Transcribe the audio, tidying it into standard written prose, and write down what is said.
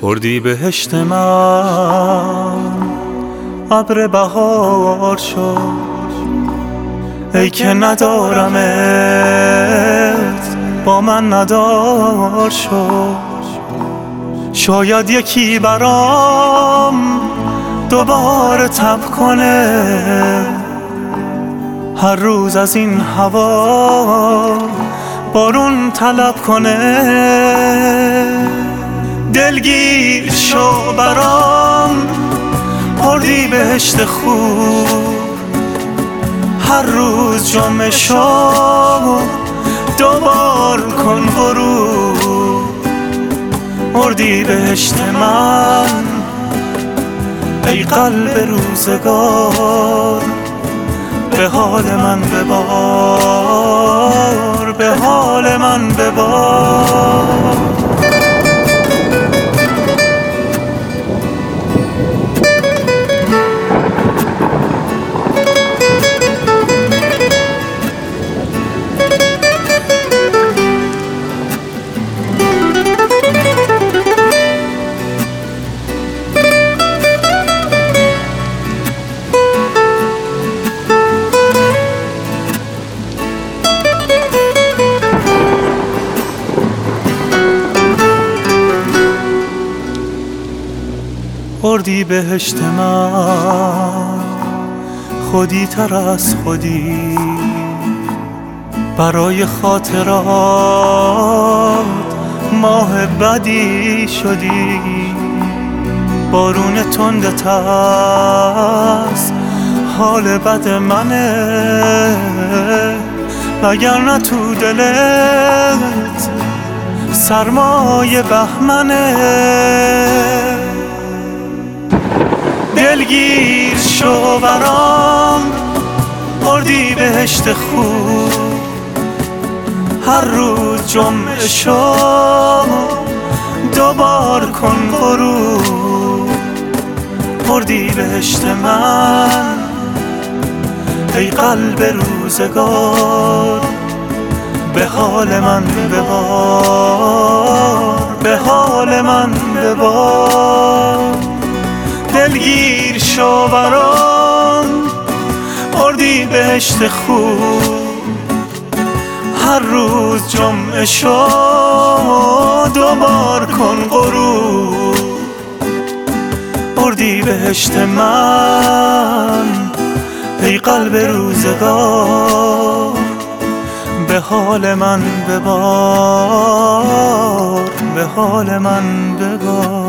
اردیبهشت من ابر بهار شد، ای که ندارمت با من ندار شد. شاید یکی برام دوباره تب کنه، هر روز از این هوا بارون طلب کنه. دلگیر شو برام اردیبهشت خوب، هر روز جمعه شو دوبار کن غروب. اردیبهشت من ای قلب روزگار، به حال من ببار، به حال من ببار. اردیبهشت من خودی تر از خودی، برای خاطرات ماه بدی شدی. بارون تند ترس حال بد منه، وگرنه تو دلت سرمای بهمنه. دلگیر شو برام اردیبهشت خوب، هر روز جمعه شو دوبار کن غروب. اردیبهشت من ای قلب روزگار، به حال من ببار، به حال من ببار. دلگیر شو برام اردیبهشت خوب، هر روز جمعه شو دوبار کن غروب. اردیبهشت من ای قلب روزگار، به حال من ببار، به حال من ببار.